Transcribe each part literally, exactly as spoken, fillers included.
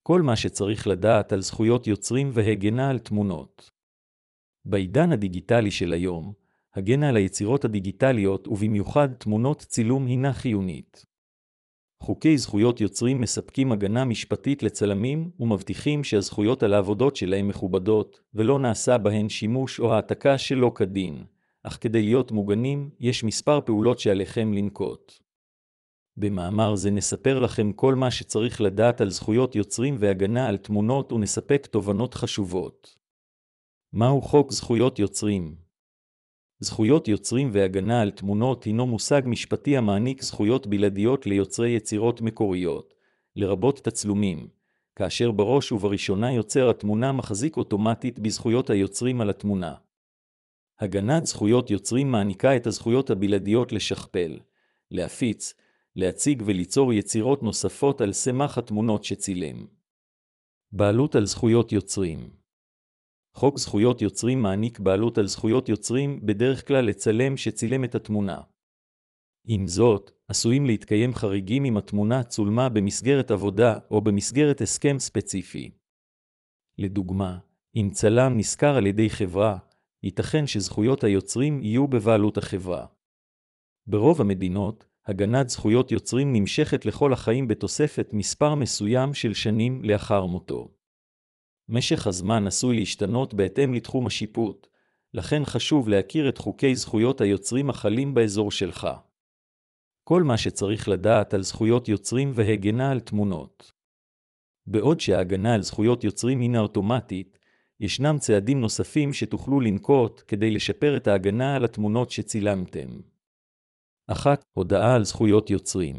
כל מה שצריך לדעת על זכויות יוצרים והגנה על תמונות. בעידן הדיגיטלי של היום, הגנה על היצירות הדיגיטליות ובמיוחד תמונות צילום הינה חיונית. חוקי זכויות יוצרים מספקים הגנה משפטית לצלמים ומבטיחים שהזכויות על העבודות שלהם מכובדות ולא נעשה בהן שימוש או העתקה שלא כדין, אך כדי להיות מוגנים יש מספר פעולות שעליכם לנקוט. במאמר זה נספר לכם כל מה שצריך לדעת על זכויות יוצרים והגנה על תמונות ונספק תובנות חשובות. מהו חוק זכויות יוצרים? זכויות יוצרים והגנה על תמונות הינו מושג משפטי המעניק זכויות בלעדיות ליוצרי יצירות מקוריות, לרבות תצלומים, כאשר בראש ובראשונה יוצר התמונה מחזיק אוטומטית בזכויות היוצרים על התמונה. הגנת זכויות יוצרים מעניקה את הזכויות הבלעדיות לשכפל, להפיץ, להציג וליצור יצירות נוספות על סמך התמונות שצילם. בעלות על זכויות יוצרים. חוק זכויות יוצרים מעניק בעלות על זכויות יוצרים בדרך כלל לצלם שצילם את התמונה. עם זאת, עשויים להתקיים חריגים אם התמונה צולמה במסגרת עבודה או במסגרת הסכם ספציפי. לדוגמה, אם צלם נשכר על ידי חברה, ייתכן שזכויות היוצרים יהיו בבעלות החברה. ברוב המדינות, הגנת זכויות יוצרים נמשכת לכל החיים בתוספת מספר מסוים של שנים לאחר מותו. משך הזמן עשוי להשתנות בהתאם לתחום השיפוט, לכן חשוב להכיר את חוקי זכויות היוצרים החלים באזור שלך. כל מה שצריך לדעת על זכויות יוצרים והגנה על תמונות. בעוד שההגנה על זכויות יוצרים הינה אוטומטית, ישנם צעדים נוספים שתוכלו לנקוט כדי לשפר את ההגנה על התמונות שצילמתם. אחת. הודעה על זכויות יוצרים.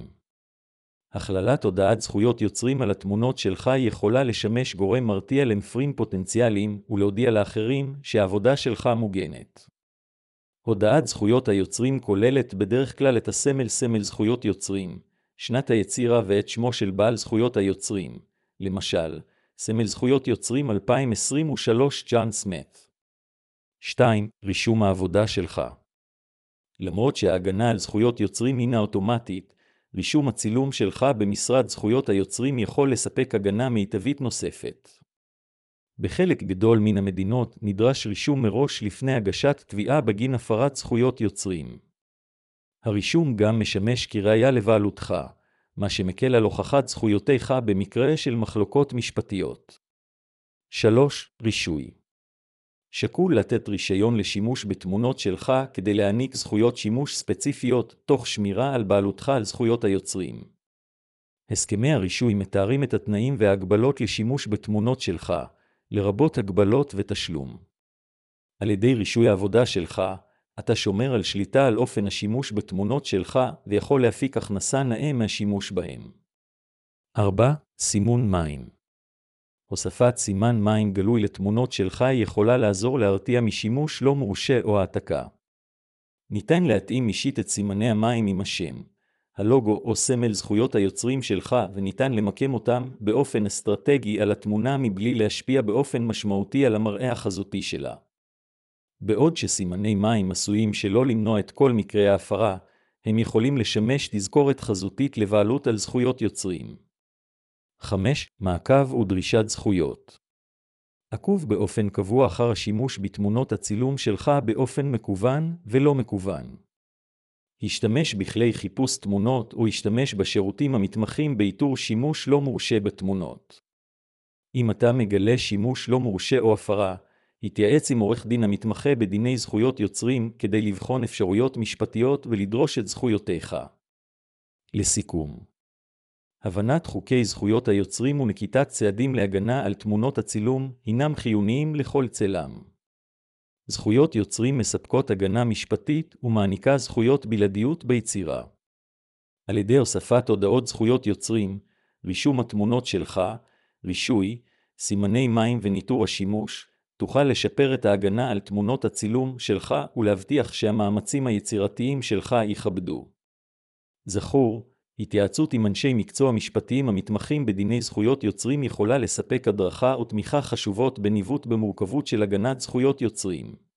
הכללת הודעת זכויות יוצרים על התמונות שלך יכולה לשמש גורם מרתיע למפרים פוטנציאליים ולהודיע לאחרים שהעבודה שלך מוגנת. הודעת זכויות היוצרים כוללת בדרך כלל את הסמל סמל זכויות יוצרים, שנת היצירה ואת שמו של בעל זכויות היוצרים, למשל, סמל זכויות יוצרים אלפיים עשרים ושלוש ג'ון סמית. שתיים. רישום העבודה שלך. למרות שההגנה על זכויות יוצרים הינה אוטומטית, רישום הצילום שלך במשרד זכויות היוצרים יכול לספק הגנה מיטבית נוספת. בחלק גדול מן המדינות נדרש רישום מראש לפני הגשת תביעה בגין הפרת זכויות יוצרים. הרישום גם משמש כראיה לבעלותך, מה שמקל על הוכחת זכויותיך במקרה של מחלוקות משפטיות. שלוש. רישוי. שקול לתת רישיון לשימוש בתמונות שלך כדי להעניק זכויות שימוש ספציפיות תוך שמירה על בעלותך על זכויות היוצרים. הסכמי הרישוי מתארים את התנאים וההגבלות לשימוש בתמונות שלך, לרבות הגבלות ותשלום. על ידי רישוי העבודה שלך, אתה שומר על שליטה על אופן השימוש בתמונות שלך ויכול להפיק הכנסה נאה מהשימוש בהם. ארבע. סימון מים. הוספת סימן מים גלוי לתמונות שלך יכולה לעזור להרתיע משימוש לא מורשה או העתקה. ניתן להתאים אישית את סימני המים עם השם, הלוגו או סמל זכויות היוצרים שלך וניתן למקם אותם באופן אסטרטגי על התמונה מבלי להשפיע באופן משמעותי על המראה החזותי שלה. בעוד שסימני מים עשויים שלא למנוע את כל מקרי ההפרה, הם יכולים לשמש תזכורת חזותית לבעלות על זכויות יוצרים. חמש. מעקב ודרישת זכויות. עקוב באופן קבוע אחר השימוש בתמונות הצילום שלך באופן מקוון ולא מקוון. השתמש בכלי חיפוש תמונות או השתמש בשירותים המתמחים באיתור שימוש לא מורשה בתמונות. אם אתה מגלה שימוש לא מורשה או הפרה, התייעץ עם עורך דין המתמחה בדיני זכויות יוצרים כדי לבחון אפשרויות משפטיות ולדרוש את זכויותיך. לסיכום. הבנת חוקי זכויות היוצרים ונקיטת צעדים להגנה על תמונות הצילום הינם חיוניים לכל צלם. זכויות יוצרים מספקות הגנה משפטית ומעניקה זכויות בלעדיות ביצירה. על ידי הוספת הודעות זכויות יוצרים, רישום התמונות שלך, רישוי, סימני מים וניטור השימוש, תוכל לשפר את ההגנה על תמונות הצילום שלך ולהבטיח שהמאמצים היצירתיים שלך יכבדו. זכור, התייעצות עם אנשי מקצוע משפטיים המתמחים בדיני זכויות יוצרים יכולה לספק הדרכה או תמיכה חשובות בניווט במורכבות של הגנת זכויות יוצרים.